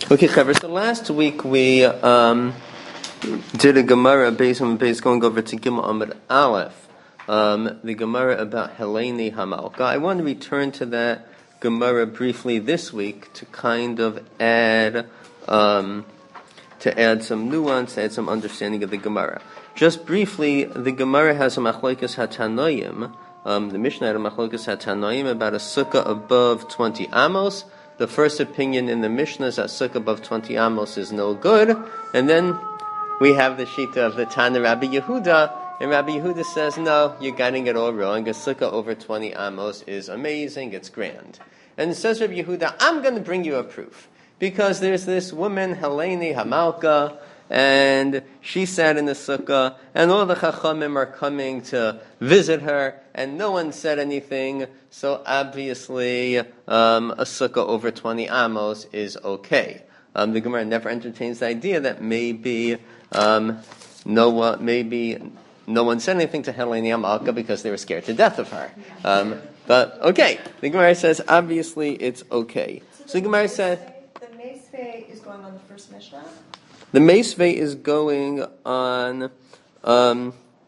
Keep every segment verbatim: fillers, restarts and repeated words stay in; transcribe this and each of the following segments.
Okay, Chaver, so last week we um, did a Gemara based on based going over to Gimel Amud Aleph, um, the Gemara about Heleni Hamalka. I want to return to that Gemara briefly this week to kind of add um, to add some nuance, add some understanding of the Gemara. Just briefly, the Gemara has a Machlokes HaTanoim, um, the Mishnah had a Machlokes HaTanoim about a sukkah above twenty amos. The first opinion in the Mishnah is that sukkah above twenty amos is no good. And then we have the Shita of the Tana Rabbi Yehuda. And Rabbi Yehuda says, no, you're getting it all wrong. A sukkah over twenty amos is amazing. It's grand. And it says Rabbi Yehuda, I'm going to bring you a proof. Because there's this woman, Heleni Hamalka, and she sat in the sukkah, and all the chachamim are coming to visit her, and no one said anything, so obviously um, a sukkah over twenty amos is okay. Um, the Gemara never entertains the idea that maybe um, no one, maybe no one said anything to Heleni Hamalka because they were scared to death of her. Um, but okay, the Gemara says obviously it's okay. So, so the Gemara says the Meisvei is going on the first Mishnah. The Meisvei is going on um,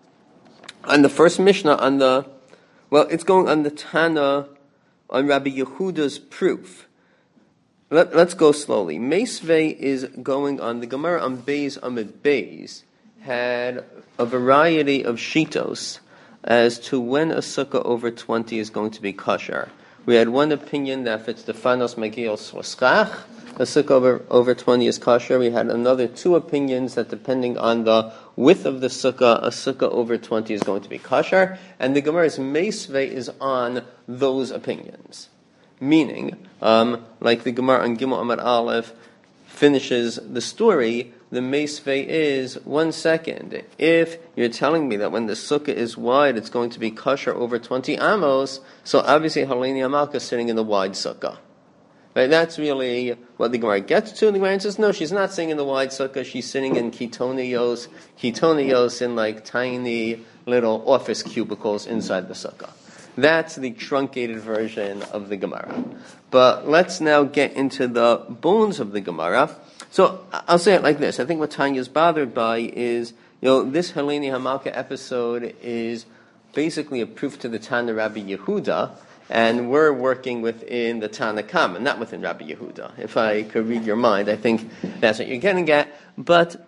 on the first Mishnah, on the, well, it's going on the Tana, on Rabbi Yehuda's proof. Let, let's go slowly. Meisvei is going on, the Gemara on Beis Amid Beis had a variety of shitos as to when a sukkah over twenty is going to be kosher. We had one opinion that if it's the Fanos Megil Swoskach, a sukkah over, over twenty is kosher. We had another two opinions that depending on the width of the sukkah, a sukkah over twenty is going to be kosher. And the Gemara's Meisvei is on those opinions. Meaning, um, like the Gemara on Gimel Amud Aleph finishes the story, the Meisvei is, one second, if you're telling me that when the sukkah is wide, it's going to be kosher over twenty amos, so obviously Heleni Hamalka is sitting in the wide sukkah. Right, that's really what the Gemara gets to. The Gemara says, no, she's not sitting in the wide sukkah. She's sitting in kitonios, kitonios in like tiny little office cubicles inside the sukkah. That's the truncated version of the Gemara. But let's now get into the bones of the Gemara. So I'll say it like this. I think what Tanya is bothered by is, you know, this Heleni Hamalka episode is basically a proof to the Tana Rabbi Yehuda. And we're working within the Tana Kama, not within Rabbi Yehuda. If I could read your mind, I think that's what you're getting at. But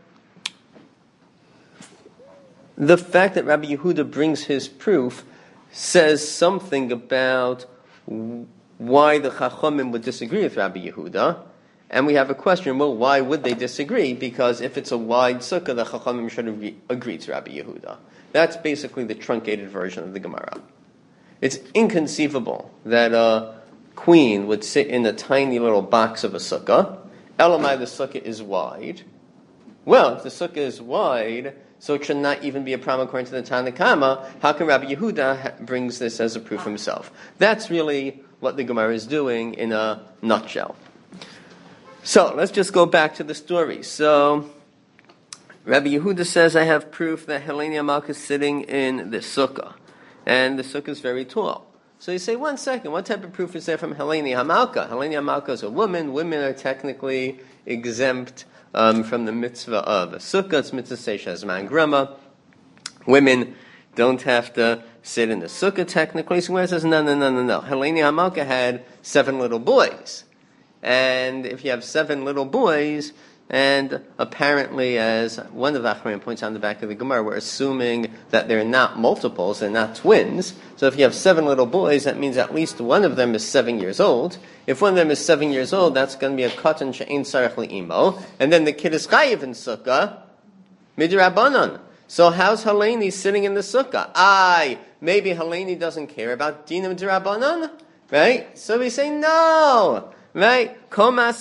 the fact that Rabbi Yehuda brings his proof says something about why the Chachamim would disagree with Rabbi Yehuda. And we have a question, well, why would they disagree? Because if it's a wide sukkah, the Chachamim should agree, agree to Rabbi Yehuda. That's basically the truncated version of the Gemara. It's inconceivable that a queen would sit in a tiny little box of a sukkah. Elamai, the sukkah is wide. Well, if the sukkah is wide, so it should not even be a problem according to the Tana Kama. How can Rabbi Yehuda ha- brings this as a proof himself? That's really what the Gemara is doing in a nutshell. So let's just go back to the story. So Rabbi Yehuda says, I have proof that Heleni Hamalka is sitting in the sukkah. And the sukkah is very tall. So you say, one second, what type of proof is there from Heleni Hamalka? Heleni Hamalka is a woman. Women are technically exempt um, from the mitzvah of a sukkah. It's mitzvah seisha zman grama. Women don't have to sit in the sukkah technically. So where says, no, no, no, no, no. Heleni Hamalka had seven little boys. And if you have seven little boys, and apparently, as one of the Achronim points out in the back of the Gemara, we're assuming that they're not multiples, they're not twins. So if you have seven little boys, that means at least one of them is seven years old. If one of them is seven years old, that's going to be a katan she'ein sarech li'imo. And then the kid is chayiv in sukkah, midrabanan. So how's Heleni sitting in the sukkah? Aye, maybe Heleni doesn't care about dinim d'rabanan, right? So we say no. Right? That's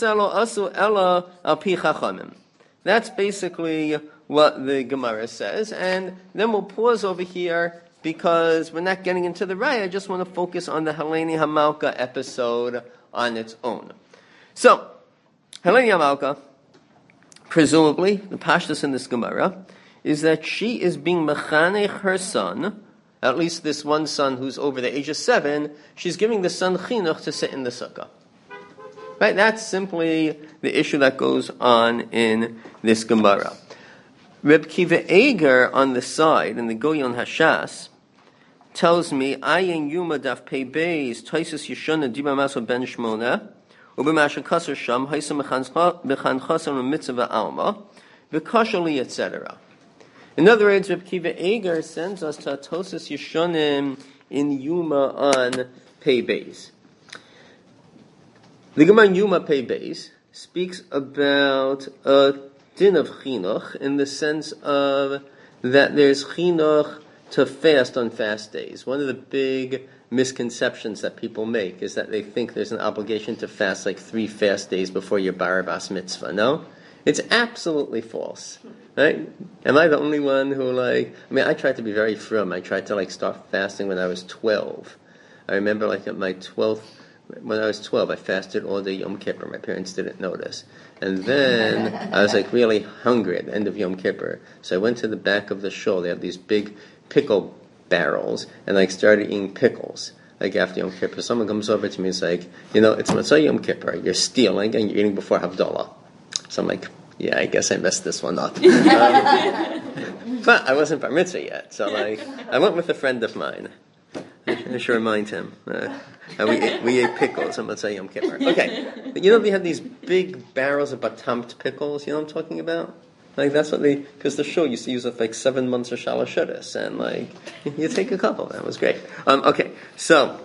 basically what the Gemara says. And then we'll pause over here because we're not getting into the raya. I just want to focus on the Heleni Hamalka episode on its own. So, Heleni Hamalka, presumably, the pashtus in this Gemara, is that she is being mechanech her son, at least this one son who's over the age of seven, she's giving the son chinuch to sit in the sukkah. Right? That's simply the issue that goes on in this Gemara. Reb Kiva Eger on the side, in the Goyon Hashas, tells me, Ayin Yuma Daf Pei Beis, Taisus Yeshana Diba Maso Ben Shmona, Ubemasha Kasar Sham, Haisa Mechan Chasam Mitzvah Alma, Vikashali, et cetera. In other words, Reb Kiva Eger sends us to Tosus Yeshanim in Yuma on Pei Beis. The Gemara Yuma Pei Beis speaks about a din of chinuch in the sense of that there's chinuch to fast on fast days. One of the big misconceptions that people make is that they think there's an obligation to fast like three fast days before your bar bas mitzvah. No? It's absolutely false. Right? Am I the only one who like, I mean, I tried to be very frum. I tried to like start fasting when I was twelve. I remember like at my twelfth, when I was twelve, I fasted all day Yom Kippur. My parents didn't notice. And then I was like really hungry at the end of Yom Kippur. So I went to the back of the shul. They have these big pickle barrels. And like started eating pickles. Like after Yom Kippur. Someone comes over to me and is like, you know, it's Matzah Yom Kippur. You're stealing and you're eating before Havdalah. So I'm like, yeah, I guess I messed this one up. Um, but I wasn't bar mitzvah yet. So like, I went with a friend of mine. I should remind him. Uh, we ate, we ate pickles on Matzah Yom Kippur. Okay, you know they have these big barrels of batamt pickles. You know what I'm talking about? Like that's what they, because the show used to use it for like seven months of shalashudas, and like you take a couple. That was great. Um, okay, so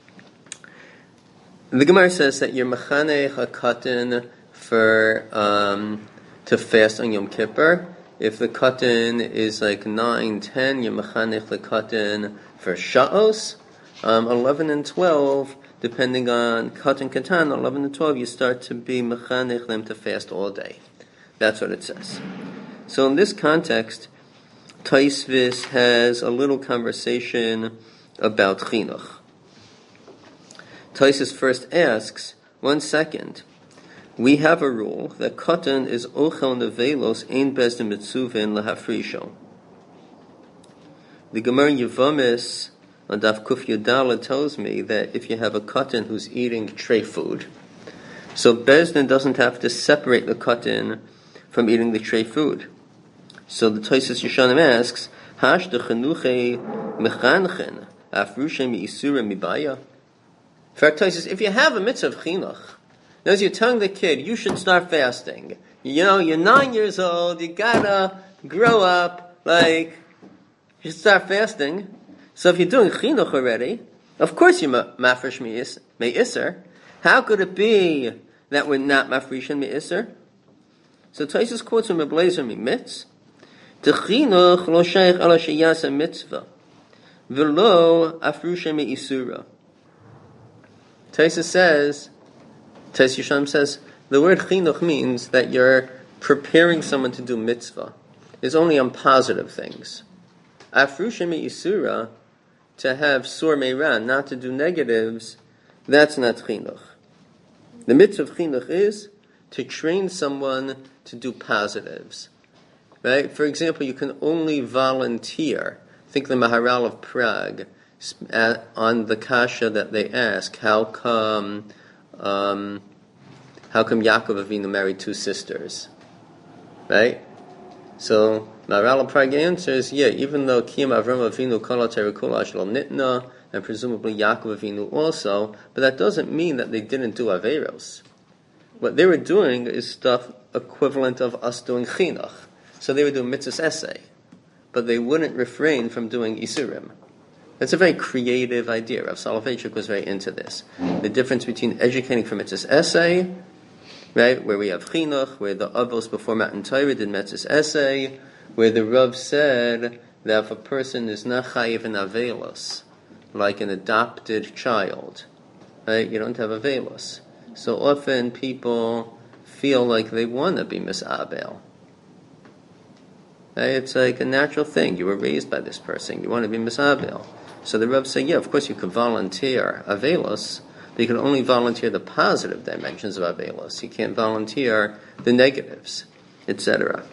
the Gemara says that you're mechanech hakatan for um, to fast on Yom Kippur. If the katan is like nine, ten, you're mechanech the katan for sha'os. Um, eleven and twelve, depending on katan katan, eleven and twelve, you start to be mechanech them to fast all day. That's what it says. So in this context, Taisvis has a little conversation about chinuch. Taisvis first asks, one second, we have a rule that katan is ochel nevelos ein bezdin mitzuvin lahafrisho. The Gemara Yevamis on Daf Kuf Yudala tells me that if you have a katan who's eating tray food, so Bezdin doesn't have to separate the katan from eating the tray food. So the Tosfos Yeshanim asks, Hash de chenuche mechanchen afrushe mi'isura mibaya. For Tosfos, if you have a mitzvah of chinuch, as you're telling the kid, you should start fasting. You know, you're nine years old, you gotta grow up, like, you should start fasting. So if you're doing chinuch already, of course you're mafresh me'isr. How could it be that we're not mafresh me'isr? So Tosfos quotes from Reb Eliezer Mimitz, "The chinuch lo sheich ala sheyasa mitzvah, v'lo afrusha me'isura." Tosfos says, Tosfos Yeshanim says, the word chinuch means that you're preparing someone to do mitzvah. It's only on positive things. Afrusha me'isura, to have sur meiran, not to do negatives, that's not chinuch. The mitzvah of chinuch is to train someone to do positives. Right? For example, you can only volunteer. Think the Maharal of Prague, on the kasha that they ask, how come um, how come Yaakov Avinu married two sisters? Right? So Maharal of Prague answers, yeah, even though Kiyam Avram Avinu Kol HaTorah Shalom Nitna, and presumably Yaakov Avinu also, but that doesn't mean that they didn't do Averos. What they were doing is stuff equivalent of us doing chinuch. So they would do mitzvahs essay, but they wouldn't refrain from doing isurim. That's a very creative idea. Rav Soloveitchik was very into this. The difference between educating for mitzvahs essay, right, where we have chinuch, where the avos before Matan Torah did mitzvahs essay, where the Rav said that if a person is not chayiv in avelos, like an adopted child, right, you don't have avelos. So often people feel like they want to be misabel. Right? It's like a natural thing. You were raised by this person. You want to be misabel. So the Rebbe say, yeah, of course you can volunteer avelos, but you can only volunteer the positive dimensions of avelos. You can't volunteer the negatives, et cetera.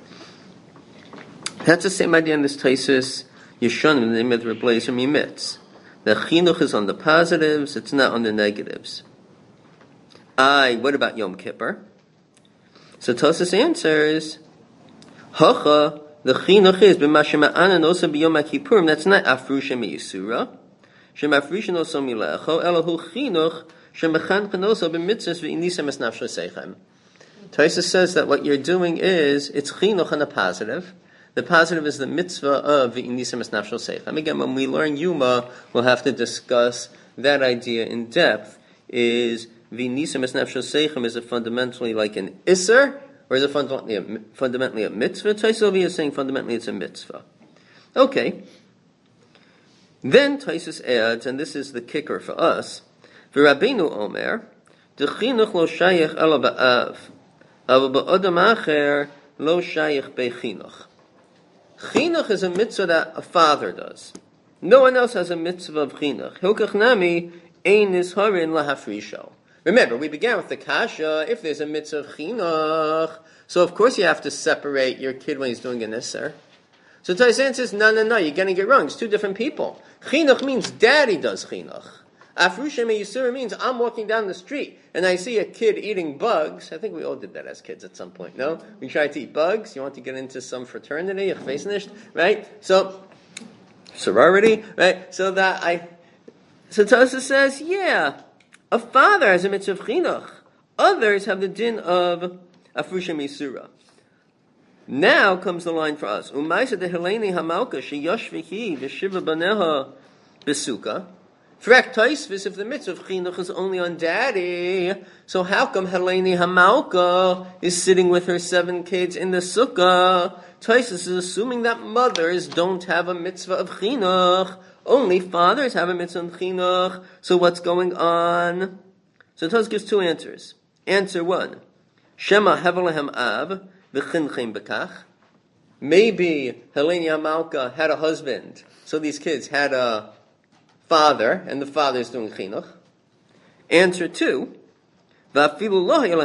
That's the same idea in this Tosfos Yeshanim in the name of Reb Eliezer Mimitz. The chinuch is on the positives, it's not on the negatives. I, what about Yom Kippur? So Tosas answers, Hacha, the chinuch is b'mashema'anan also b'Yom Kippurim. That's not afrusha me'yisura. Shemafrishin also milecho, elahu chinuch shemechanchen also b'mitzvahs v'inisa mesnafsho seichem. Tosas says that what you're doing is, it's chinuch on a positive. The positive is the mitzvah of v'inisa mesnafsho seichem. Again, when we learn Yuma, we'll have to discuss that idea in depth. Is v'inisa mesnafsho seichem, is it fundamentally like an isser? Or is it fundamentally a, fundamentally a mitzvah? Tosas is saying fundamentally it's a mitzvah. Okay. Then Tosas adds, and this is the kicker for us, V'Rabbeinu Omer, D'chinuch lo shayich ela ba'av, aber ba'odam acher lo shayich bechinuch. Chinuch is a mitzvah that a father does. No one else has a mitzvah of chinuch. Hilkach nami ein nisharin lahafrisho. Remember, we began with the kasha, if there's a mitzvah of chinuch, so of course you have to separate your kid when he's doing an isser. So Tosas says, no, no, no, you're getting it wrong. It's two different people. Chinuch means daddy does chinuch. Afrusha me'yisura means I'm walking down the street and I see a kid eating bugs. I think we all did that as kids at some point, no? We tried to eat bugs. You want to get into some fraternity, right? So, sorority, right? So that I, so Tosas says, yeah, a father has a mitzvah of chinuch. Others have the din of afrusha me'yisura. Now comes the line for us. Umaysa de Heleni Hamalka sheyoshvihi v'shiva baneha besuka. Frak Tosfos, if the mitzvah of chinuch is only on daddy, so how come Heleni Hamalka is sitting with her seven kids in the sukkah? Tosfos is assuming that mothers don't have a mitzvah of chinuch. Only fathers have a mitzvah of chinuch. So what's going on? So Tosfos gives two answers. Answer one: Shema Hevelahem Av. Maybe Heleni Hamalka had a husband, so these kids had a father, and the father is doing chinuch. Answer two: Answer two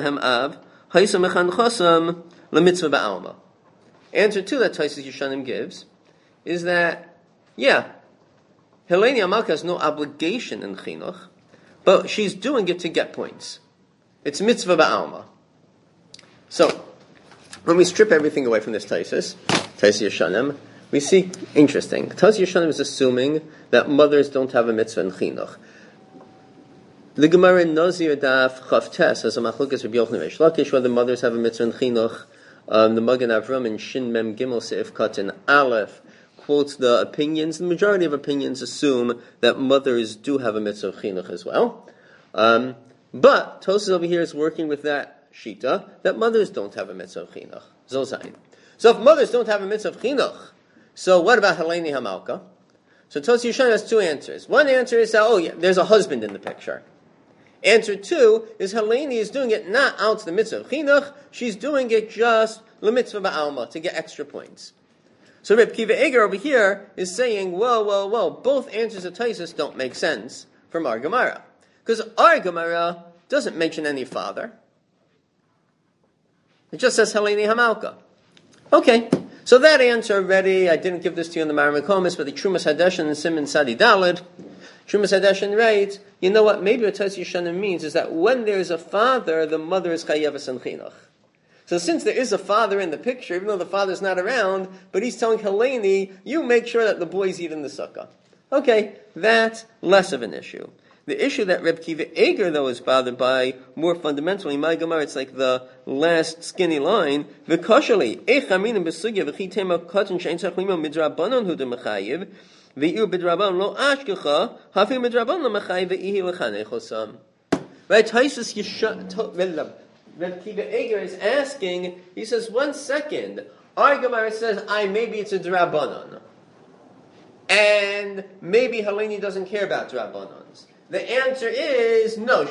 that Tosas Yeshanim gives is that, yeah, Heleni Hamalka has no obligation in chinuch, but she's doing it to get points. It's mitzvah ba'alma. So, when we strip everything away from this Tosas, Tosas Yeshanim, we see, interesting, Tosas Yeshanim is assuming that mothers don't have a mitzvah in chinuch. The Gemara in Nazir Daf Chavtes has a machlokas Rabbi Yochanan Reish Lakish whether mothers have a mitzvah in chinuch. Um, the Magen Avram in Shin Mem Gimel Seif Katan Aleph quotes the opinions. The majority of opinions assume that mothers do have a mitzvah of chinuch as well. Um, but Tosas over here is working with that shita, that mothers don't have a mitzvah of chinuch. Zozayin. So if mothers don't have a mitzvah of chinuch, so what about Heleni Hamalka? So Tosas Yeshanim has two answers. One answer is that, oh yeah, there's a husband in the picture. Answer two is Heleni is doing it not out to the mitzvah of chinuch, she's doing it just the mitzvah ba'alma, to get extra points. So Reb Kiva Eger over here is saying, well, well, well, both answers of Tosas don't make sense from our Gemara. Because our Gemara doesn't mention any father. It just says Heleni Hamalka. Okay, so that answer already, I didn't give this to you in the Maramakomis, but the Trumas Hadeshin and Simon Sadi Dalid, Trumas Hadeshin writes, you know what, maybe what Tosas Yeshanim means is that when there's a father, the mother is Chayevas and Chinuch. So since there is a father in the picture, even though the father's not around, but he's telling Heleni, you make sure that the boys eat in the sukkah. Okay, that's less of an issue. The issue that Reb Kiva Eger, though, is bothered by, more fundamentally, my Gemara, it's like the last skinny line, V'koshali, eich aminim b'sugya v'chi tema katan she'en tzach limo midrabanon hu d'mechayiv, v'iu b'drabanon lo ashkecha, hafi midrabanon lo mechayiv v'ihi l'chanechosam. Right, Tosas Yeshanim, Reb Kiva Eger is asking, he says, one second, our Gemara says, I, maybe it's a drabanon. And maybe Heleni doesn't care about drabanons. The answer is no.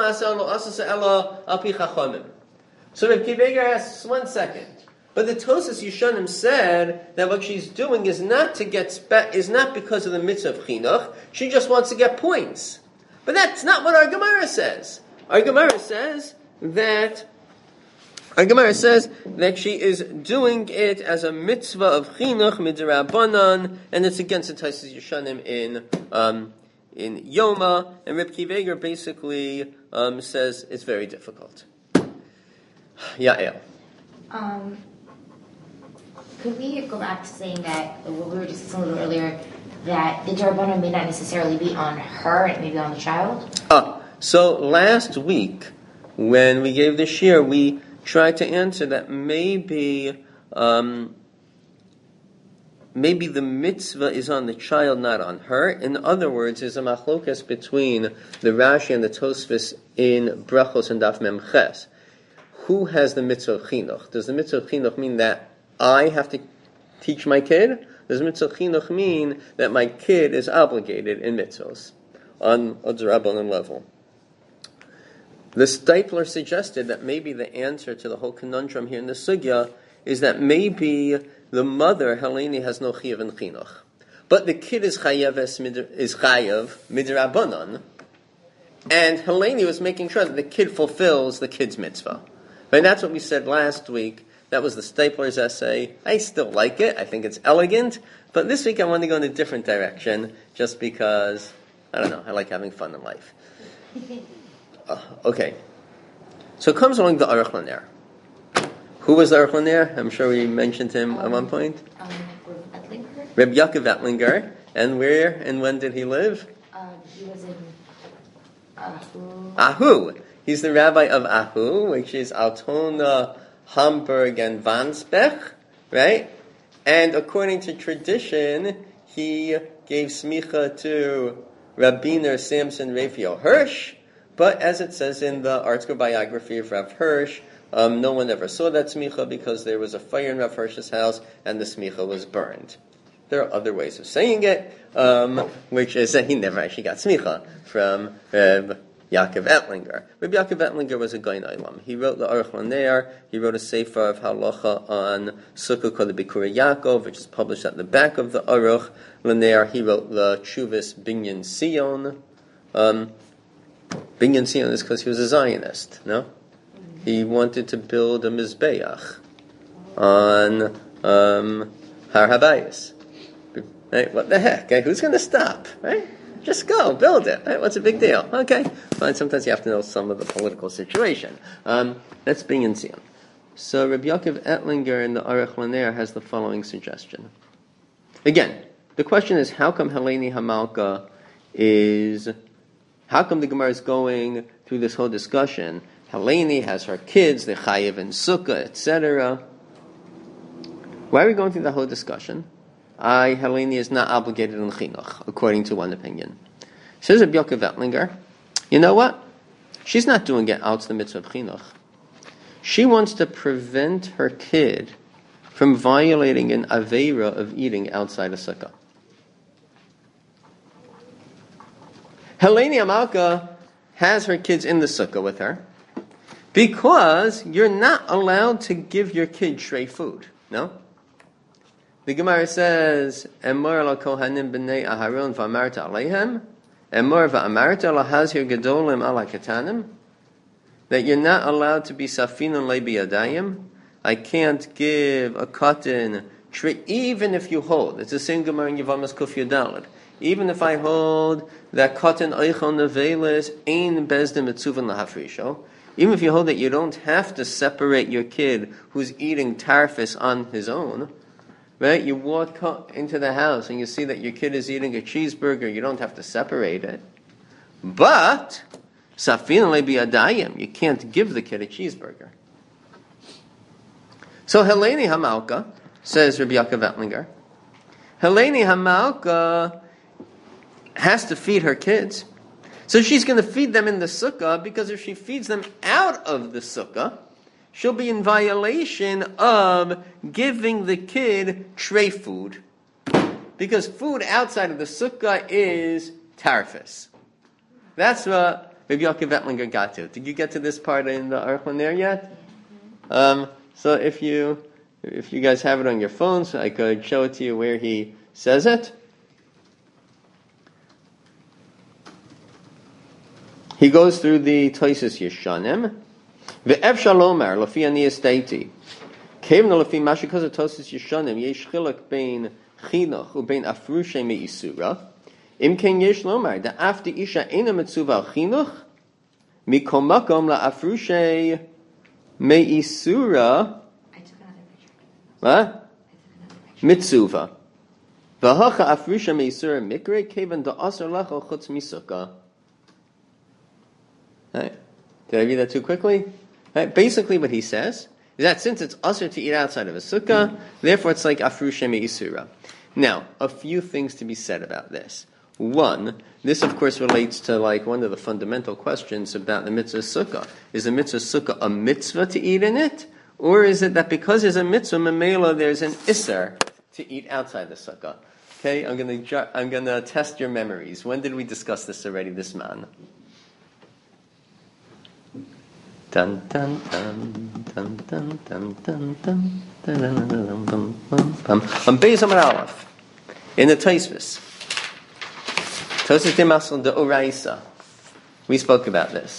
So Reb Kiva Eger asks, one second. But the Tosas Yeshanim said that what she's doing is not to get spe- is not because of the mitzvah of chinuch. She just wants to get points. But that's not what our Gemara says. Our Gemara says that our Gemara says that she is doing it as a mitzvah of chinuch midrabanan, and it's against the Tosas Yeshanim in um, in Yoma, and Reb Kiva Eger basically um, says it's very difficult. Yael. Um, could we go back to saying that, what we were discussing a little earlier, that the Darabanan may not necessarily be on her, it may be on the child? Ah, so last week, when we gave the shir, we tried to answer that maybe um, maybe the mitzvah is on the child, not on her. In other words, there's a machlokas between the Rashi and the Tosfos in Brachos and Daf Mem Ches. Who has the mitzvah of chinuch? Does the mitzvah of chinuch mean that I have to teach my kid? Does mitzvah of chinuch mean that my kid is obligated in mitzvahs on a D'Rabbanan level? The Steipler suggested that maybe the answer to the whole conundrum here in the sugya is that maybe the mother, Heleni, has no chiyav in chinuch. But the kid is chayav is chayav midrabanan, and Heleni was making sure that the kid fulfills the kid's mitzvah. Right? That's what we said last week. That was the Steipler's essay. I still like it. I think it's elegant. But this week I want to go in a different direction just because, I don't know, I like having fun in life. Uh, okay. So it comes along the Aruch LaNer. Who was the Aruch LaNer? I'm sure we mentioned him um, at one point. Um, Ettlinger? Reb Yaakov Ettlinger. And where and when did he live? Uh, he was in Ahu. Ahu. He's the rabbi of Ahu, which is Altona, Hamburg, and Wandsbech, right? And according to tradition, he gave smicha to Rabbiner Samson Raphael Hirsch, but as it says in the article biography of Rav Hirsch, um, no one ever saw that smicha because there was a fire in Rav Hirsch's house and the smicha was burned. There are other ways of saying it, um, which is that he never actually got smicha from Reb Yaakov Ettlinger. Reb Yaakov Ettlinger was a Gaon Olam. He wrote the Aruch LaNer. He wrote a sefer of halacha on Sukkah called the Bikurei Yaakov, which is published at the back of the Aruch LaNer. He wrote the Chuvas Binyan Sion. Um, Binyan Sion is because he was a Zionist, no? He wanted to build a Mizbeach on um, Har HaBayis. Right? What the heck? Okay? Who's going to stop? Right? Just go, build it. Right? What's a big deal? Okay, fine. Sometimes you have to know some of the political situation. Um, that's Binyan Sion. So Rabbi Yaakov Ettlinger in the Aruch LaNer has the following suggestion. Again, the question is, how come Heleni Hamalka is... How come the Gemara is going through this whole discussion? Heleni has her kids, the Chayev and Sukkah, et cetera. Why are we going through the whole discussion? I, Heleni, is not obligated in chinuch, according to one opinion. Says Rabbi Yaakov Ettlinger, you know what? She's not doing it out to the mitzvah of chinuch. She wants to prevent her kid from violating an aveira of eating outside a sukkah. Heleni Hamalka has her kids in the sukkah with her because you're not allowed to give your kid shrei food, no? The Gemara says, "Emor la kohanim b'nei Aharon v'amarta aleihem, emor v'amarta lahazir gedolim ala ketanim." That you're not allowed to be safinun le'biyadayim. I can't give a cotton tree, even if you hold. It's the same Gemara in Yevamos Kuf Yudalad. Even if I hold that cotton eichon nevelis ein bezdin mitzuvin lahafrisho. Even if you hold that you don't have to separate your kid who's eating tarfis on his own. Right? You walk into the house and you see that your kid is eating a cheeseburger. You don't have to separate it. But, safin lebi adayim, you can't give the kid a cheeseburger. So, Heleni Hamalka, says Rabbi Yaakov Ettlinger, Heleni Hamalka has to feed her kids. So she's going to feed them in the sukkah, because if she feeds them out of the sukkah, she'll be in violation of giving the kid tray food. Because food outside of the sukkah is tarfis. That's what Rabbi Yaakov Ettlinger got to. Did you get to this part in the Aruch LaNer yet? Um, so if you if you guys have it on your phones, I could show it to you where he says it. He goes through the Tosfos Yeshanim. Ve'ef shalomar lafi ani estaiti. Kevna lafi mashikaz Tosfos Yeshanim yesh chiluk bein chinuch ubein afrushe meisura. Im ken yesh lomar da after isha ena mitzuva chinuch Mikol makom la'afrushe me'isura. I took another picture. What? I took another picture. Mitzuva. V'hacha afrusha me'isura mikre kevan da'asar lecha chutz misukah. Right. Did I read that too quickly? Right. Basically what he says is that since it's usher to eat outside of a sukkah, therefore it's like afrusha me'isura. Now, a few things to be said about this. One, this of course relates to like one of the fundamental questions about the mitzvah sukkah. Is the mitzvah sukkah a mitzvah to eat in it? Or is it that because there's a mitzvah memela, there's an isser to eat outside the sukkah? Okay, I'm gonna ju- I'm gonna test your memories. When did we discuss this already, this man? Dun dun dun dun dun dun dun dun dun dun dun dun dun. On Beis Amud Aleph, in the Tosfos. Tosfos Dimasel de Oraisa. We spoke about this.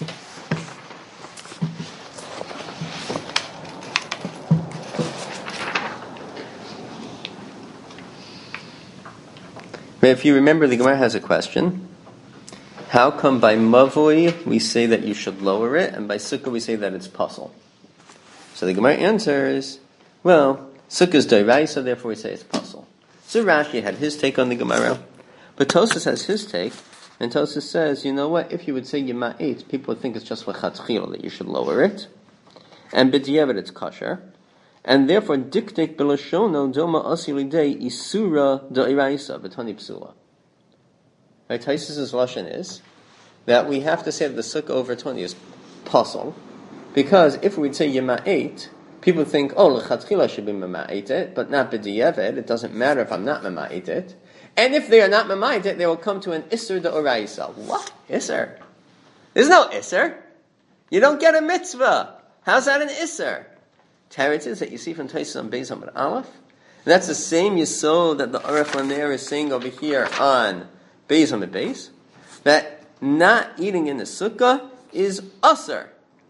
But if you remember, the Gemara has a question. How come by Mavoi we say that you should lower it, and by Sukkah we say that it's puzzle? So the Gemara answers, well, Sukkah is Doraisa, therefore we say it's puzzle. So Rashi had his take on the Gemara, but Tosfos has his take, and Tosfos says, you know what, if you would say Yema eight, people would think it's just L'chatchil, that you should lower it, and B'diavad it's kosher, and therefore dictate B'lashono Doma Asilidei Isura Doraisa B'tani Psula. Right, Tosfos' lashon is that we have to say that the sukkah over twenty is puzzle, because if we'd say Yema eight, people think, oh, l'chatchila should be mema'it it, but not b'diavad. It doesn't matter if I'm not mema'it it. And if they are not mema'it it, they will come to an isser de'oraisa. What? Isser? There's no isser. You don't get a mitzvah. How's that an isser? Teretz is that you see from Tosfos on Beis Amud Aleph. And that's the same yisod that the Aruch Laner is saying over here on Beis Amud Beis, that not eating in the sukkah is usher.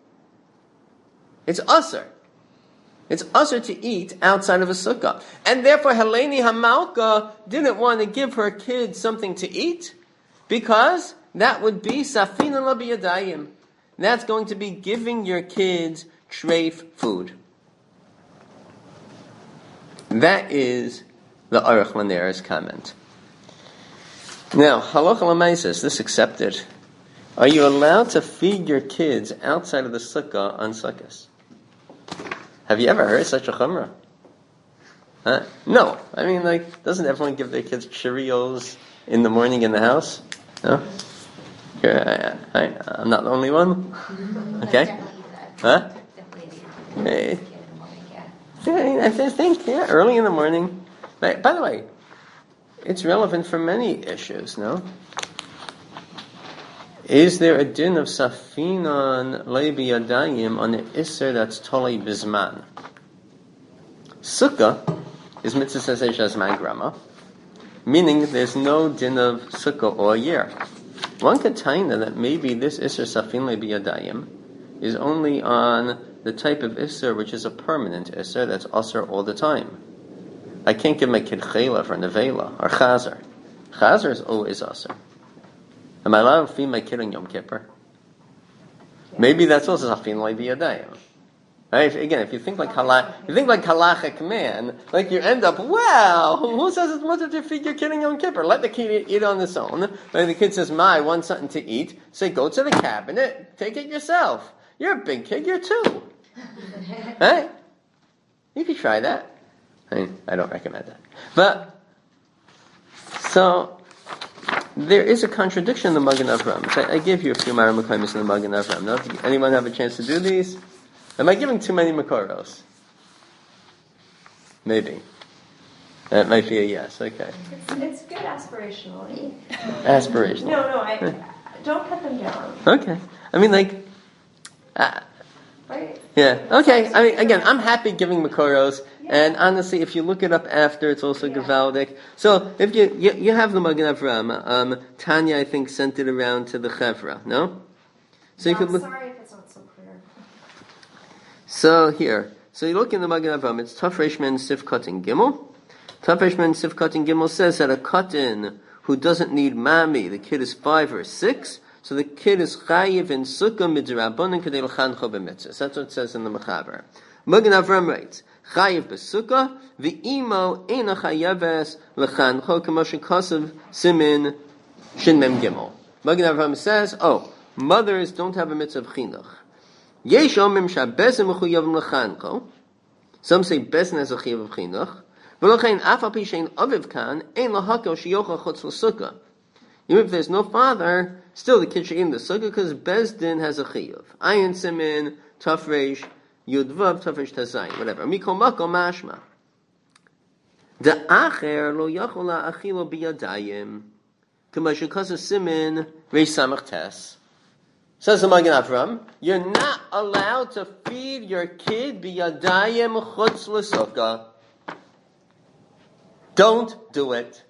It's usher. It's usher to eat outside of a sukkah. And therefore Heleni Hamalka didn't want to give her kids something to eat, because that would be Safina Labiyadayim. That's going to be giving your kids treif food. That is the Aruch Laner's comment. Now, halacha l'maises, this accepted. Are you allowed to feed your kids outside of the sukkah on sukkahs? Have you ever heard such a chumrah? Huh? No. I mean, like, doesn't everyone give their kids Cheerios in the morning in the house? No? I, I, I'm not the only one? Okay? Huh? Hey. I think, yeah, early in the morning. By the way, it's relevant for many issues, no? Is there a din of safinon leibi yadayim on the isser that's tolei bizman? Sukkah is mitzvah saseh shazman grama, meaning there's no din of sukkah all year. One could taina that maybe this isser safin leibi yadayim is only on the type of isser which is a permanent isser that's usher all the time. I can't give my kid chayla for nevela or chazer. Chazer is always usher. Am I allowed to feed my kid on Yom Kippur? Maybe that's also safin leibi yadayim. Right? Again, if you think like halach, you think like halachic man, like you end up, wow, who says it's mutter to feed your kid on Yom Kippur? Let the kid eat on his own. When the kid says, "Ma, I want something to eat," say, "Go to the cabinet, take it yourself. You're a big kid, you're two." Right? You could try that. I mean, I don't recommend that. But, so, there is a contradiction in the Magen Avraham. So I, I gave you a few Mara Mekaymis in the Magen Avraham. No? Did anyone have a chance to do these? Am I giving too many Makoros? Maybe. That might be a yes, okay. It's, it's good aspirationally. Aspirational. No, no, I don't cut them down. Okay. I mean, like, uh, right? Yeah. Okay. I mean, again, I'm happy giving Makoros, yeah. And honestly, if you look it up after, it's also yeah. Gavaldik. So if you, you you have the Magen Avraham, um, Tanya, I think, sent it around to the Chevra. No. So no, you could look. Sorry if it's not so clear. So here, so you look in the Magen Avraham. It's Taf Reishman Sif Cutting Gimel. Taf Reishman Sif Cutting Gimel says that a cotton who doesn't need mami, the kid is five or six, So the kid is chayiv in sukkah midrabanan kadei l'chancho b'mitzvah. That's what it says in the Mechaber. Magen Avram writes, chayiv b'sukkah, v'imo eina chayeves l'chancho k'moshe kosev simin shin mem gimel. Magen Avram says, oh, mothers don't have a mitzvah of chinuch. Yesh omim shabesim mechuyavim l'chancho. Some say besin has a chiyav of chinuch. V'lochein af al pi shein aviv kan, ein lahakel sheyochel chutz l'sukkah. Even if there's no father, still the kid should eat in the sukkah because Bezdin has a chiyuv. Ayin simin, tafresh, yudvav, tafresh tazayin, whatever. Mikol makom mashma. The acher lo yachol la'achilo biyadayim. K'mashukasa simin, reish samach tes. Says the Magen Avram, you're not allowed to feed your kid biyadayim chutz l'sukkah. Don't do it.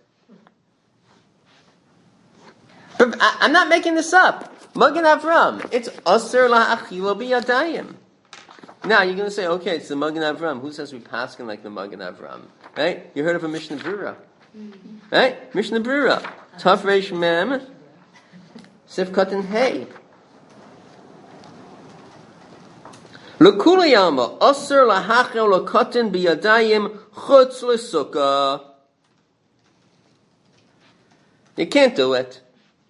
I'm not making this up. Magen Avram. It's Aser la'achila biyadayim. Now, you're going to say, okay, it's the Magen Avram. Who says we paskin like the Magen Avram? Right? You heard of a Mishnah Brura. Right? Mishnah Brura. Taf Reish Mem. Sif Katan Hey. L'kula yama. Aser la'achil l'katan biyadayim chutz l'sukkah. You can't do it.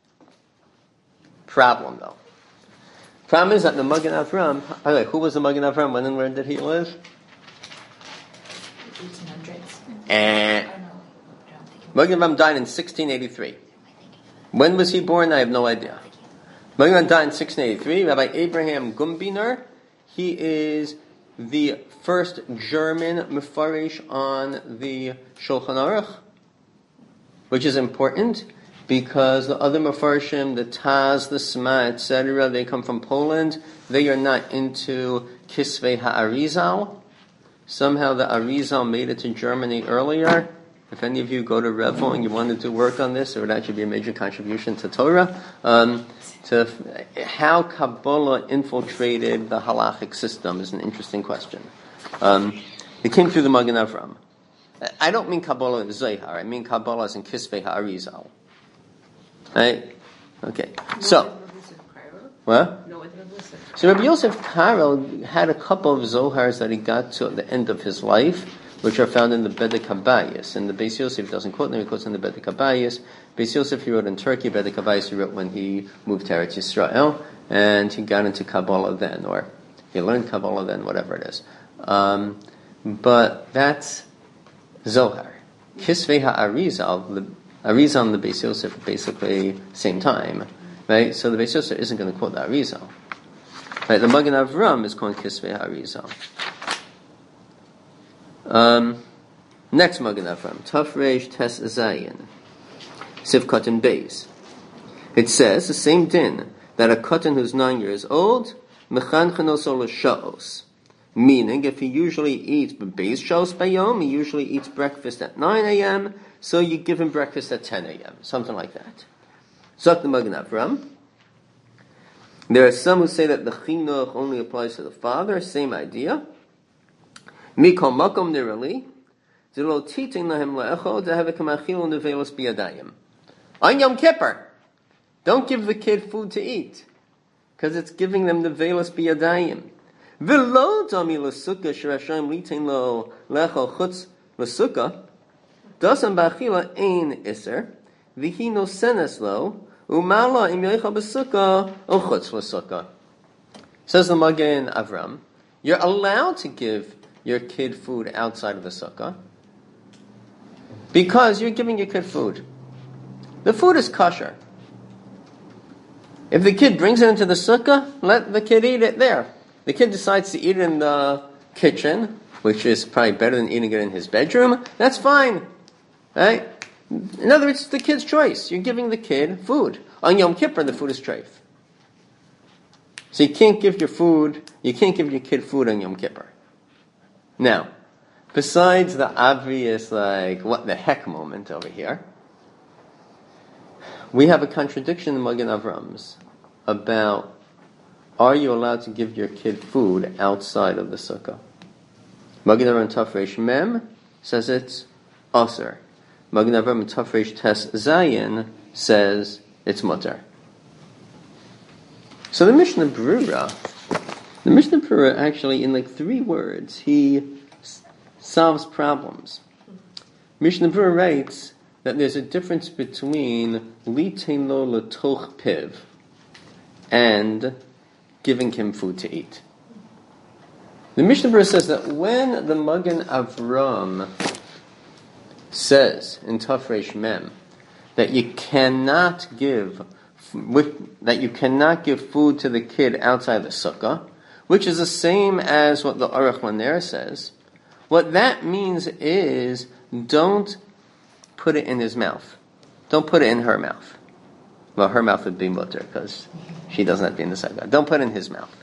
Problem though. Problem is that the Magen Avram. By the way, who was the Magen Avram? When and where did he live? eighteen hundreds. And Magen Avram died in sixteen eighty-three. When was he born? I have no idea. Magen Avram died in sixteen eighty-three. Rabbi Abraham Gumbiner. He is the first German mefarish on the Shulchan Aruch, which is important. Because the other Mefarshim, the Taz, the Sma, et cetera, they come from Poland. They are not into Kisvei HaArizal. Somehow the Arizal made it to Germany earlier. If any of you go to Revel and you wanted to work on this, it would actually be a major contribution to Torah. Um, to how Kabbalah infiltrated the halachic system is an interesting question. Um, it came through the Magen Avram. I don't mean Kabbalah in Zohar. I mean Kabbalah as in Kisvei HaArizal. Right? Okay. No so, what? No so Rabbi Yosef Karo had a couple of Zohars that he got to at the end of his life, which are found in the Bedek Habayis. And the Beis Yosef doesn't quote them, he quotes in the Bedek Habayis. Beis Yosef he wrote in Turkey, Bedek Habayis he wrote when he moved to Eretz Yisrael, and he got into Kabbalah then, or he learned Kabbalah then, whatever it is. Um, but that's Zohar. Kisvei HaArizal, the Arizal and the Beis Yosef are basically same time, right? So the Beis Yosef isn't going to quote the Arizal. Right? The Magen Avram is quoting Kisvei HaArizal. Um, next Magen Avram, Taf Reish Tes Zayin, Siv Katan Beis. It says the same din that a katan who's nine years old mechanchen oso l'sha'os. Meaning, if he usually eats beis shos bayom, he usually eats breakfast at nine a.m., so you give him breakfast at ten a.m., something like that. Zok the Magen Avram. There are some who say that the chinuch only applies to the father, same idea. Mikol makom nirali, zelo titin lahem le'echol, zehevek ha'machil u'nevelos biyadayim. On Yom Kippur, don't give the kid food to eat, because it's giving them the velos biyadayim. V'lo dami l'sukkah sh'rashayim litin lo lechol chutz l'sukkah, dasam b'achila ein iser, v'hi no senes lo, u'mala im yoichal b'sukkah o chutz l'sukkah. Says the Magen Avram, you're allowed to give your kid food outside of the sukkah, because you're giving your kid food. The food is kosher. If the kid brings it into the sukkah, let the kid eat it there. The kid decides to eat it in the kitchen, which is probably better than eating it in his bedroom, that's fine. Right? In other words, it's the kid's choice. You're giving the kid food. On Yom Kippur, the food is treif. So you can't give your food, you can't give your kid food on Yom Kippur. Now, besides the obvious, like, what the heck moment over here, we have a contradiction in Magen Avram's about, are you allowed to give your kid food outside of the sukkah? Magen Avram Taf Reish Mem says it's aser. Magen Avram Taf Reish Tes Zayin says it's mutar. So the Mishnah Berurah, the Mishnah Berurah actually, in like three words, he s- solves problems. Mishnah Berurah writes that there's a difference between litein lo letoch piv and giving him food to eat. The Mishnah Berurah says that when the Magen Avram says in Tafresh Mem that you cannot give that you cannot give food to the kid outside the sukkah, which is the same as what the Aruch Laner says, what that means is don't put it in his mouth. Don't put it in her mouth. Well, her mouth would be mutter because she doesn't have to be in the sukkah. Don't put it in his mouth.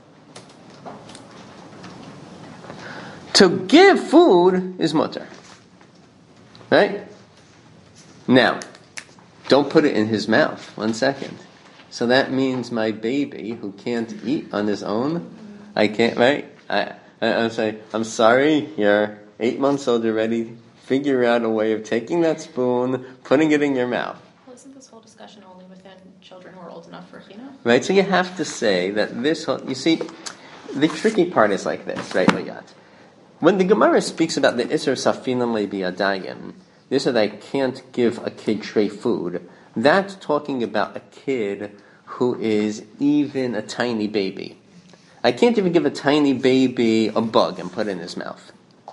To give food is mutter. Right? Now, don't put it in his mouth. One second. So that means my baby who can't eat on his own, I can't, right? I, I, I'm saying, I'm sorry, you're eight months old already. Figure out a way of taking that spoon, putting it in your mouth. Well, isn't this whole discussion only within children who are old enough for chino? Right, so you have to say that this whole, you see, the tricky part is like this, right, Liat? When the Gemara speaks about the Isser Safinam Lebi Adayim, this is that I can't give a kid tray food, that's talking about a kid who is even a tiny baby. I can't even give a tiny baby a bug and put it in his mouth.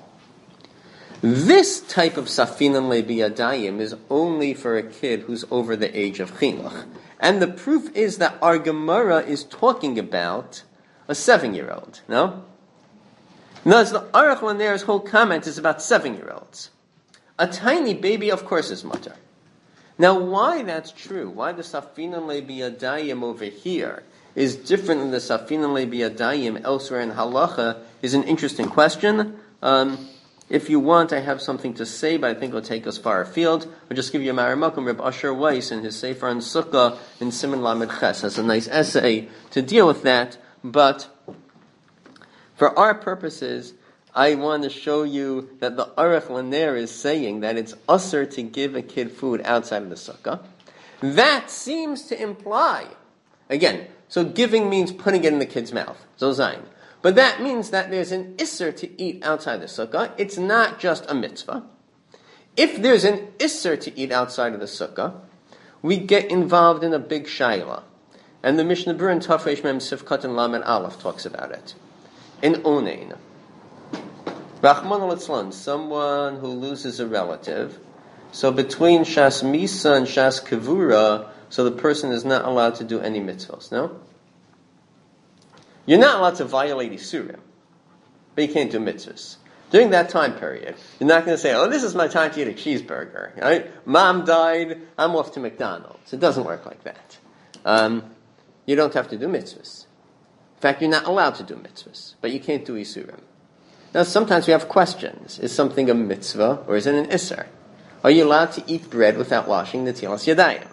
This type of Safinam Lebi Adayim is only for a kid who's over the age of chinuch. And the proof is that our Gemara is talking about a seven-year-old, no? Notice the Aruch Laner's whole comment is about seven-year-olds. A tiny baby, of course, is mutter. Now, why that's true, why the Safinam Lebi Adayim over here is different than the Safinam Lebi Adayim elsewhere in Halacha is an interesting question. Um, if you want, I have something to say, but I think it'll take us far afield. I'll just give you a Maramakum. Reb Asher Weiss in his Sefer on Sukkah in Siman Lamed Ches has a nice essay to deal with that, but for our purposes, I want to show you that the Aruch Laner is saying that it's usher to give a kid food outside of the sukkah. That seems to imply, again, so giving means putting it in the kid's mouth, zozayin. But that means that there's an isser to eat outside the sukkah. It's not just a mitzvah. If there's an isser to eat outside of the sukkah, we get involved in a big shayla. And the Mishnah Berurah in Tafresh Mem Sifkat and Lamed Aleph talks about it. In Onein, Rachman al-Itzlan, someone who loses a relative, so between Shas Misa and Shas Kavura, so the person is not allowed to do any mitzvahs, no? You're not allowed to violate Isurim, but you can't do mitzvahs. During that time period, you're not going to say, oh, this is my time to eat a cheeseburger, right? Mom died, I'm off to McDonald's. It doesn't work like that. Um, you don't have to do mitzvahs. In fact, you're not allowed to do mitzvahs, but you can't do Isurim. Now, sometimes we have questions. Is something a mitzvah or is it an isser? Are you allowed to eat bread without washing the Netilas Yadayim?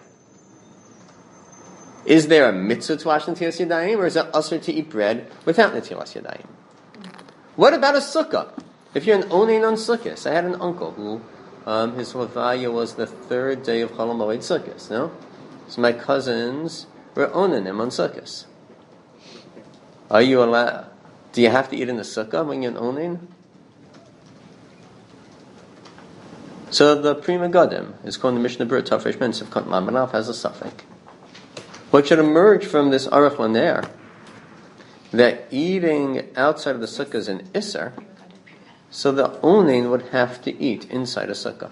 Is there a mitzvah to wash Netilas Yadayim, or is it usher to eat bread without Netilas Yadayim? What about a sukkah? If you're an onein on sukkahs, I had an uncle who um, his levaya was the third day of Chol Hamoed Sukkahs. No, so my cousins were onenim on sukkahs. Are you allowed? Do you have to eat in the sukkah when you're an onein? So the Prima Gadim is called the Mishnah Berurah Tafresh Mem Sifkat Lamed Aleph has a suffix. What should emerge from this Aruch Laner, that eating outside of the sukkah is an isser, so the onein would have to eat inside a sukkah.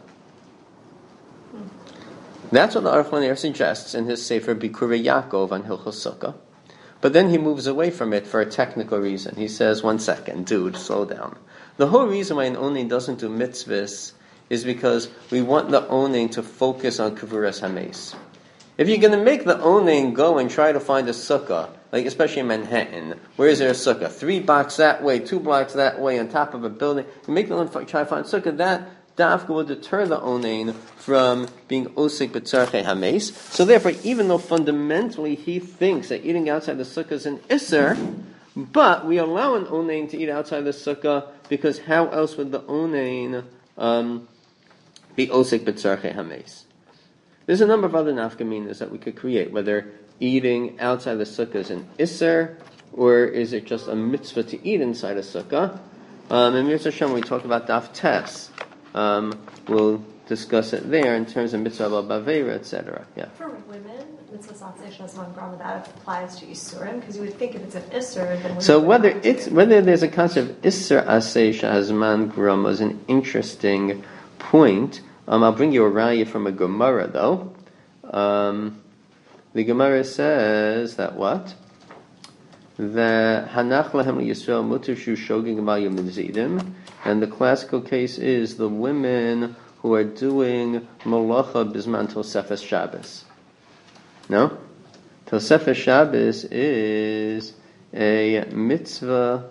That's what the Aruch Laner suggests in his Sefer Bikurei Yaakov on Hilchos Sukkah. But then he moves away from it for a technical reason. He says, one second, dude, slow down. The whole reason why an onein doesn't do mitzvahs is because we want the onein to focus on Kavuras HaMeis. If you're going to make the onein go and try to find a sukkah, like especially in Manhattan, where is there a sukkah? Three blocks that way, two blocks that way, on top of a building. You make the onein try to find a sukkah, that dafka will deter the onein from being osik b'tzarchei hameis. So therefore, even though fundamentally he thinks that eating outside the sukkah is an isser, but we allow an onein to eat outside the sukkah because how else would the onein um, be osik b'tzarchei hameis? There's a number of other nafkaminas that we could create, whether eating outside the sukkah is an isser, or is it just a mitzvah to eat inside a sukkah? Um, and Mitzvah Hashem, when we talk about daf tes, um, we'll discuss it there in terms of mitzvah bavera, et cetera. Yeah. For women, mitzvah satzei shazman grama, that applies to Yisurim, because you would think if it's an Isser, then So would whether have to it's do- whether there's a concept of isser asay shahazman grama is an interesting point. Um, I'll bring you a raya from a Gemara though. Um, the Gemara says that what? That Hanach lahem Yisrael mutar shu shogeg b'al yom, and the classical case is the women who are doing malacha bisman Tosefes Shabbos. No, Tosefes Shabbos is a mitzvah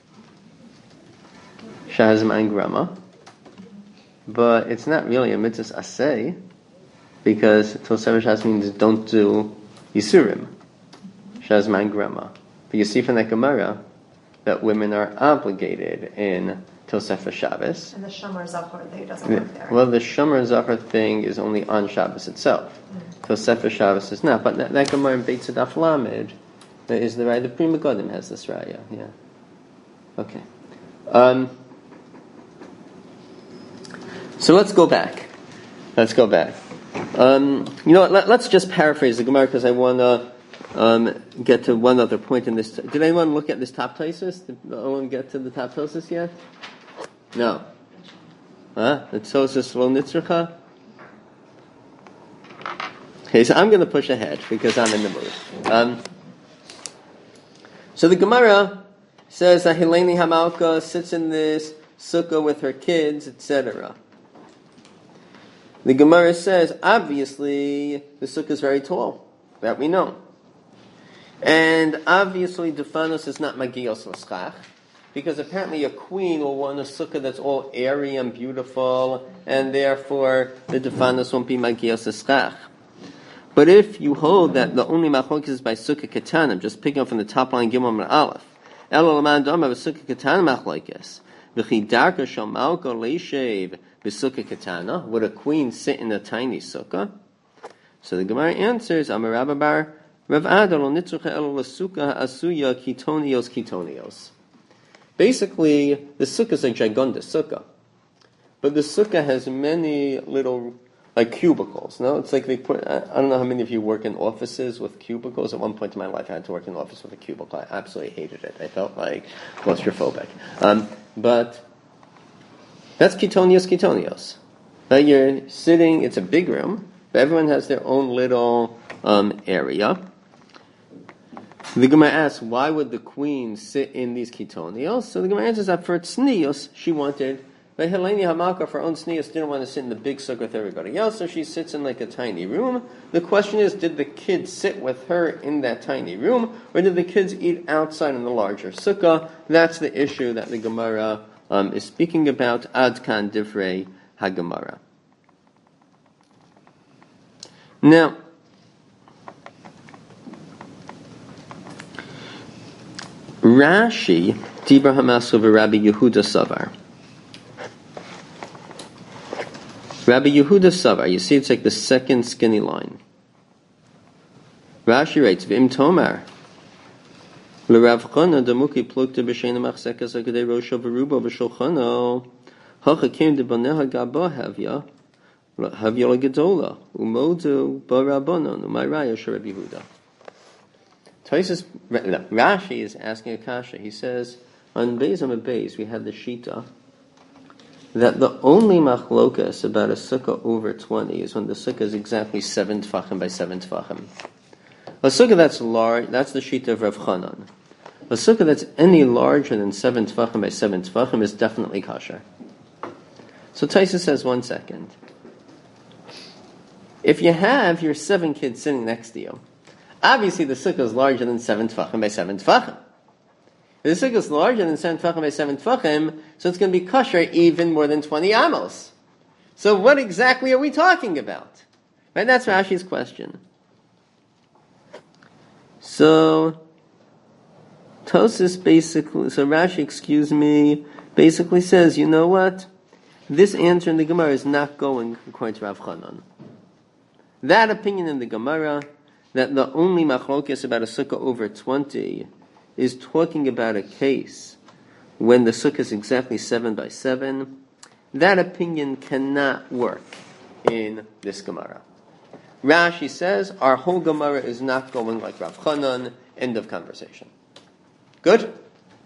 shahazman grama, but it's not really a mitzvah asay because Tosefes Shabbos means don't do Yisurim shahazman grama. But you see from that Gemara that women are obligated in Tosefes Shabbos. And the Shomer Zachor thing doesn't work there. Well, the Shomer Zachor thing is only on Shabbos itself. Mm. Tosefes Shabbos is not. But that, that Gemara in Beit Tzedaf Lamed is the raya. The Pri Megadim has this raya. Yeah. Okay. Um, so let's go back. Let's go back. Um, you know what? Let, let's just paraphrase the Gemara because I want to Um, get to one other point in this. T- Did anyone look at this top Tosfos? Did anyone get to the top Tosfos yet? No. Huh? The Tosfos lo nitzrucha? Okay, so I'm going to push ahead because I'm in the mood. Um, so the Gemara says that Heleni Hamalka sits in this sukkah with her kids, et cetera. The Gemara says, obviously, the sukkah is very tall. That we know. And obviously, Defanos is not Magios L'schach, because apparently a queen will want a sukkah that's all airy and beautiful, and therefore the Defanos won't be Magios L'schach. But if you hold that the only machlokes is by sukkah ketanim, just picking up from the top line Gimel and Aleph, Elo Laman Dom have a sukkah ketanim machlokes, v'chi darka shal malka leishev b'sukkah ketana, would a queen sit in a tiny sukkah? So the Gemara answers, Amar Rabba Bar Rav Adal nitzucha elo l'sukkah asuya kitonios kitonios. Basically, the sukkah is a gigantic sukkah, but the sukkah has many little like cubicles. No, it's like they put. I don't know how many of you work in offices with cubicles. At one point in my life, I had to work in an office with a cubicle. I absolutely hated it. I felt like claustrophobic. Um, but that's kitonios kitonios. That you're sitting. It's a big room, but everyone has their own little um, area. The Gemara asks, why would the queen sit in these kitonios? So the Gemara answers that for tznius, she wanted, but Heleni Hamalka, for her own tznius, didn't want to sit in the big sukkah with everybody else, so she sits in like a tiny room. The question is, did the kids sit with her in that tiny room, or did the kids eat outside in the larger sukkah? That's the issue that the Gemara um, is speaking about. Ad kan divrei haGemara. Now, Rashi, Dibra Hamasu v'Rabbi Yehuda Savar. Rabbi Yehuda Savar, you see it's like the second skinny line. Rashi writes, V'im Tomar, L'Rav Chana Damuki Plukta B'Sheina Machsekas Akadei Rosha V'Rubo V'Shulchano, Hacha Kim D'Baneha Gaba Havya, Havya L'Gedola, Umodu Barabonon, Umayraya Sharab Yehuda. Taisus, Rashi is asking a kasha. He says, on Beis Amud Beis, we had the Shita that the only machlokas about a sukkah over twenty is when the sukkah is exactly seven tefachim by seven tefachim. A sukkah that's large, that's the Shita of Rav Chanan. A sukkah that's any larger than seven tefachim by seven tefachim is definitely kosher. So Taisus says, one second. If you have your seven kids sitting next to you, obviously the sukkah is larger than seven tefachim by seven tefachim. If the sukkah is larger than seven tefachim by seven tefachim, so it's going to be kosher even more than twenty amos. So what exactly are we talking about? Right, that's Rashi's question. So, Tosfos basically, so Rashi, excuse me, basically says, you know what? This answer in the Gemara is not going according to Rav Chanan. That opinion in the Gemara, that the only machlokes about a sukkah over twenty is talking about a case when the sukkah is exactly seven by seven, that opinion cannot work in this Gemara. Rashi says, our whole Gemara is not going like Rav Chanan, end of conversation. Good?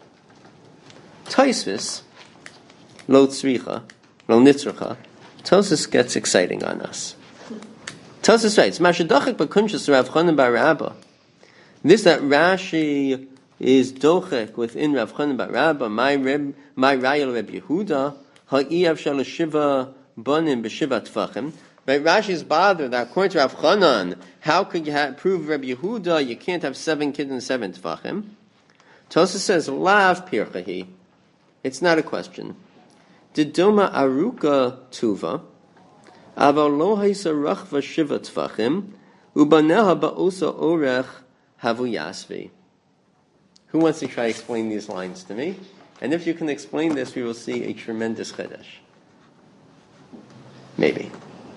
Taisvis, lo tzricha, lo nitzricha, Tosfos gets exciting on us. Tosfos writes, Mashadachik b'kunshas Rav Chanan bar Rabba. This that Rashi is dochek within Rav Chanan bar Rabba, my reb, my rayel Reb Yehuda, ha'iyah shel shiva banim b'shiva tfachim. Right, Rashi is bothered that according to Rav Chanan, how could you have, prove Reb Yehuda you can't have seven kids and seven tfachim? Tosfos says, Lav pirchahi. It's not a question. Didoma aruka tuva, aval lo haisa rachva shiva tfachim, ubaneha ba'osa orech havu yasvi. Who wants to try to explain these lines to me? And if you can explain this, we will see a tremendous chiddush. Maybe.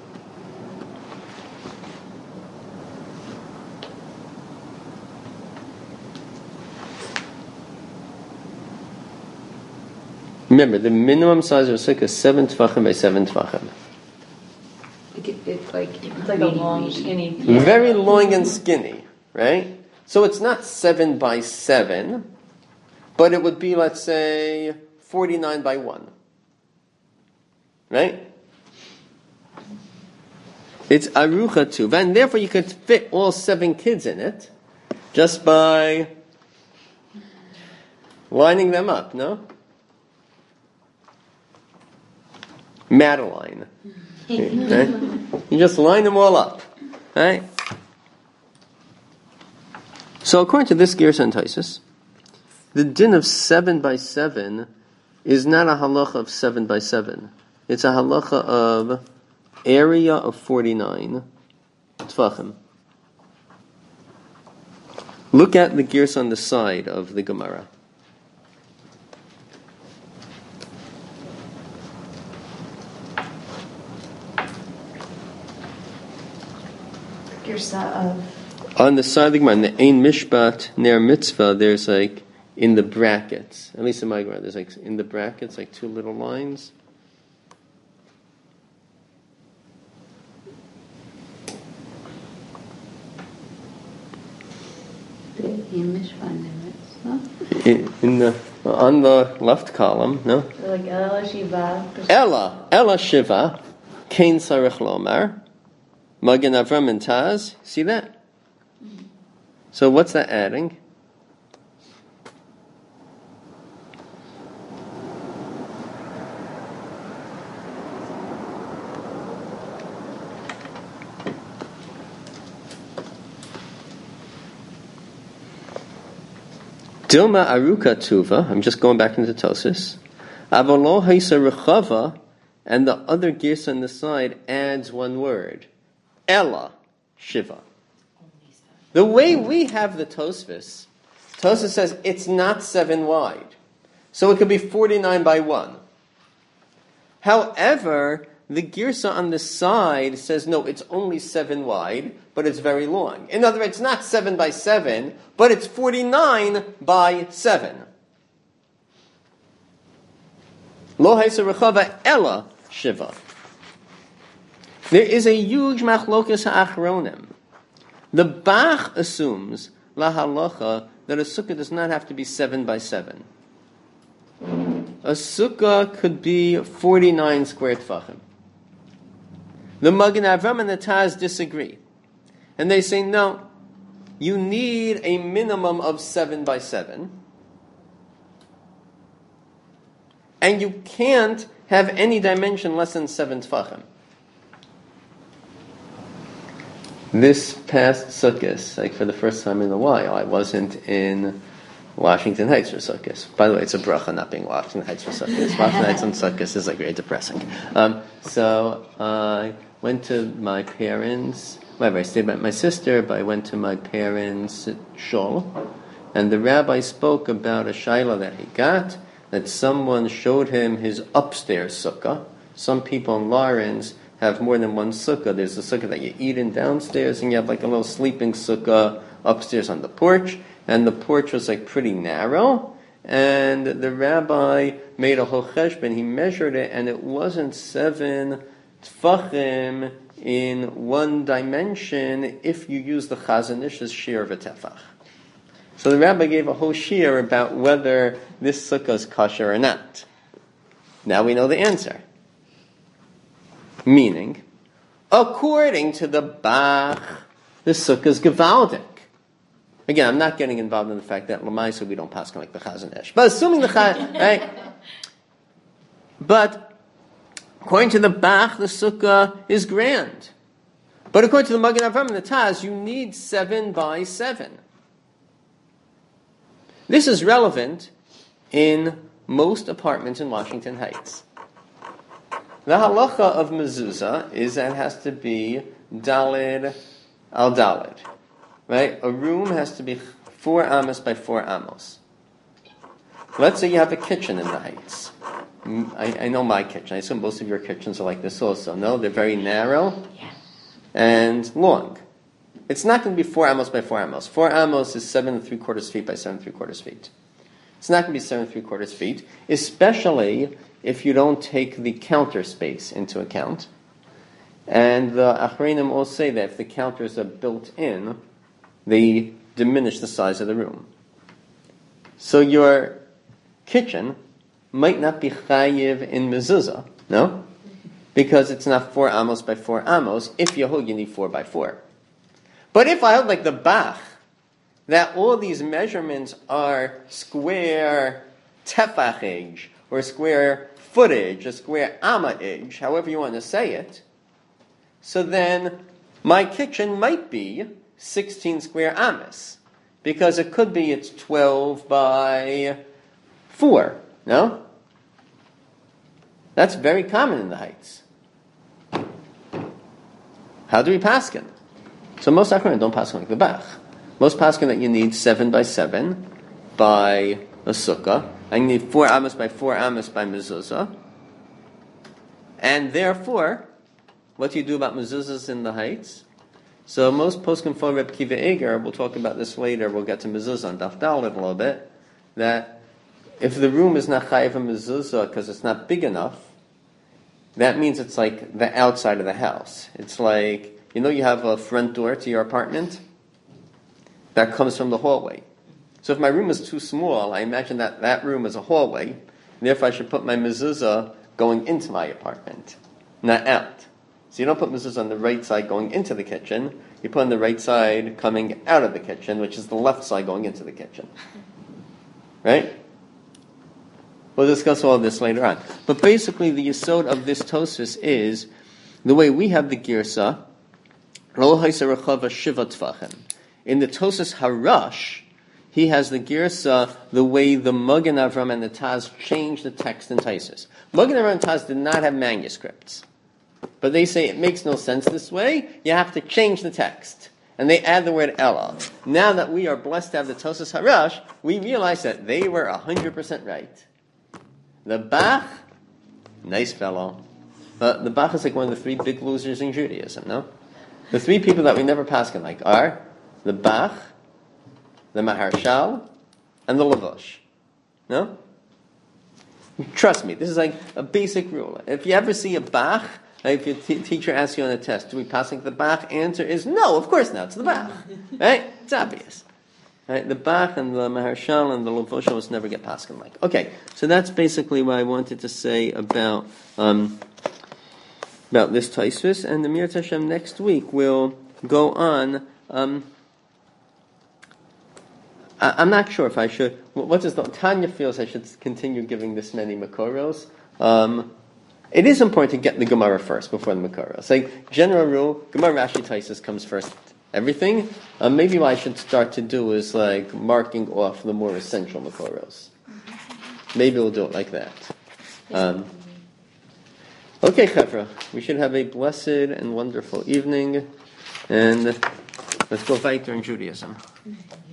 Remember, the minimum size of a sukkah is seven tvachim by seven tvachim. It's like, it's like a long, skinny. Yeah. Very long and skinny, right? So it's not seven by seven, but it would be, let's say, forty-nine by one. Right? It's arucha tuva, and therefore you could fit all seven kids in it just by lining them up, no? Madeline. Right? You just line them all up. Right? So according to this Gersa and Taisus, the din of seven by seven is not a halacha of seven by seven. It's a halacha of area of forty-nine tfachim. Look at the Gersa on the side of the Gemara. Of on the side of the Gemara, in the Ein Mishpat Ner Mitzvah, there's like in the brackets, at least in my Gemara, there's like in the brackets like two little lines. In, in the on the left column, no. Like Ella Shiva. Ella Ella Shiva, Kain Sarich Lomar. Magen Avram and Taz, see that? So what's that adding? Dilma aruka tuva, I'm just going back into Tosfos. Avalo haisa rechava, and the other gis on the side adds one word. Ella Shiva. The way we have the Tosfos, Tosfos says it's not seven wide. So it could be forty-nine by one. However, the Girsa on the side says no, it's only seven wide, but it's very long. In other words, it's not seven by seven, but it's forty-nine by seven. Lo haisa rechava Ella Shiva. There is a huge machlokas ha'achronim. The Bach assumes, la halacha, that a sukkah does not have to be seven by seven. A sukkah could be forty-nine square tfachim. The Magen Avram and the Taz disagree. And they say, no, you need a minimum of seven by seven. And you can't have any dimension less than seven tfachim. This past Sukkot, like for the first time in a while, I wasn't in Washington Heights for Sukkot. By the way, it's a bracha not being Washington Heights for Sukkot. Washington Heights on Sukkot is like very depressing. Um, so I went to my parents. Whatever, I stayed with my sister, but I went to my parents' shul, and the rabbi spoke about a shaila that he got, that someone showed him his upstairs sukkah. Some people in Lawrence have more than one sukkah. There's a sukkah that you eat in downstairs, and you have like a little sleeping sukkah upstairs on the porch. And the porch was like pretty narrow. And the rabbi made a whole cheshbon. He measured it, and it wasn't seven tfachim in one dimension if you use the Chazon Ish's shir of a tefach. So the rabbi gave a whole shir about whether this sukkah is kosher or not. Now we know the answer. Meaning, according to the Bach, the sukkah is gewaldig. Again, I'm not getting involved in the fact that Lamaisa we don't pass like the Chazon Ish. But assuming the Chazon, right? But according to the Bach, the sukkah is grand. But according to the Magen Avraham and the Taz, you need seven by seven. This is relevant in most apartments in Washington Heights. The halacha of mezuzah is that it has to be dalid al dalid. Right? A room has to be four amos by four amos. Let's say you have a kitchen in the Heights. I, I know my kitchen. I assume most of your kitchens are like this also. No? They're very narrow and long. It's not going to be four amos by four amos. Four amos is seven and three quarters feet by seven and three quarters feet. It's not going to be seven and three quarters feet, especially if you don't take the counter space into account. And the Achreinim all say that if the counters are built in, they diminish the size of the room. So your kitchen might not be chayiv in mezuzah, no? Because it's not four amos by four amos. If you hold, you need four by four. But if I hold like the Bach, that all these measurements are square tefachage, or square footage, or square amahage, however you want to say it, so then my kitchen might be sixteen square amas, because it could be it's twelve by four, no? That's very common in the Heights. How do we paskin? So most Achronim don't paskin like the Bach. Most paskin that you need seven by seven by a sukkah, and you need four amos by four amos by mezuzah. And therefore, what do you do about mezuzahs in the Heights? So most poskim for Reb Kiva Eger, we'll talk about this later, we'll get to mezuzah on Daf Dalet a little bit, that if the room is not chayiv a mezuzah because it's not big enough, that means it's like the outside of the house. It's like, you know you have a front door to your apartment? That comes from the hallway. So if my room is too small, I imagine that that room is a hallway, and therefore I should put my mezuzah going into my apartment, not out. So you don't put mezuzah on the right side going into the kitchen, you put on the right side coming out of the kitchen, which is the left side going into the kitchen. Right? We'll discuss all of this later on. But basically the yesod of this Tosfos is, the way we have the girsa, in the Tosfos Harash, he has the girsa the way the Magen Avraham and the Taz changed the text in Taisus. Magen Avraham and Taz did not have manuscripts. But they say it makes no sense this way, you have to change the text. And they add the word Ella. Now that we are blessed to have the Tosfos Harash, we realize that they were one hundred percent right. The Bach, nice fellow. Uh, the Bach is like one of the three big losers in Judaism, no? The three people that we never paskin like are the Bach, the Maharshal, and the Lavush. No? Trust me, this is like a basic rule. If you ever see a Bach, if your t- teacher asks you on a test, do we pass like the Bach? Answer is no, of course not, it's the Bach. Right? It's obvious. Right? The Bach and the Maharshal and the Lavush almost never get paskin like. Okay, so that's basically what I wanted to say about um, about this Tosfos, and the Mir Hashem next week will go on. Um, I, I'm not sure if I should. What does the Tanya feels I should continue giving this many Makoros? Um, it is important to get the Gemara first before the Makoros. Like general rule, Gemara Rashi Tosfos comes first. Everything. Uh, maybe what I should start to do is like marking off the more essential Makoros. Maybe we'll do it like that. Um, Okay, Chevra, we should have a blessed and wonderful evening, and let's go weiter in Judaism.